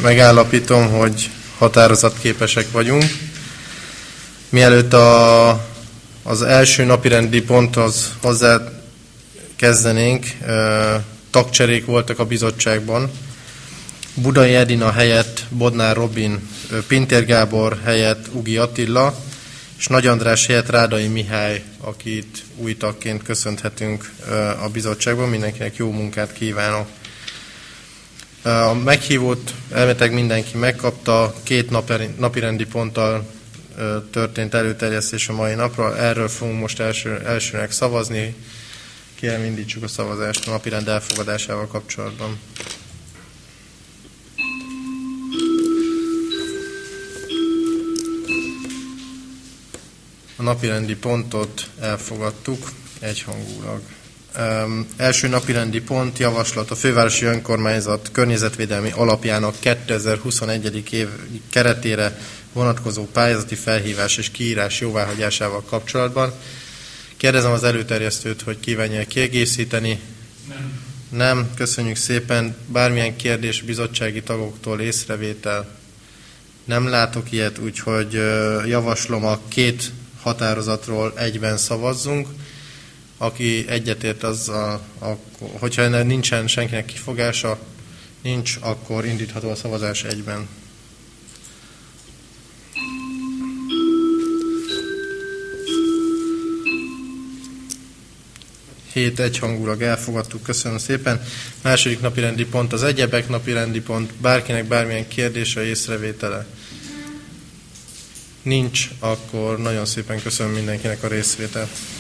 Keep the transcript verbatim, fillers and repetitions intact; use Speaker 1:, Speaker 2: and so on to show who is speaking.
Speaker 1: megállapítom, hogy határozatképesek vagyunk. Mielőtt a, az első napirendi ponthoz hozzá kezdenénk, tagcserék voltak a bizottságban. Budai Edina helyett Bodnár Robin, Pintér Gábor helyett Ugi Attila, és Nagy András helyett Rádai Mihály, akit új tagként köszönhetünk a bizottságban. Mindenkinek jó munkát kívánok. A meghívót elméletileg mindenki megkapta, két napirendi ponttal történt előterjesztés a mai napra. Erről fogunk most első, elsőnek szavazni. Kérem, indítsuk a szavazást a napirend elfogadásával kapcsolatban. A napirendi pontot elfogadtuk egyhangulag. Um, első napirendi pont, javaslat a Fővárosi Önkormányzat környezetvédelmi alapjának kétezer-huszonegyedik év keretére vonatkozó pályázati felhívás és kiírás jóváhagyásával kapcsolatban. Kérdezem az előterjesztőt, hogy kívánja kiegészíteni. Nem. Nem, köszönjük szépen. Bármilyen kérdés bizottsági tagoktól, észrevétel? Nem látok ilyet, úgyhogy javaslom, a két határozatról egyben szavazzunk. Aki egyetért azzal, akkor, hogyha nincsen senkinek kifogása, nincs, akkor indítható a szavazás egyben. Hét egyhangulag elfogadtuk, köszönöm szépen. Második napirendi pont az egyebek napirendi pont. Bárkinek bármilyen kérdése, észrevétele nincs, akkor nagyon szépen köszönöm mindenkinek a részvételt.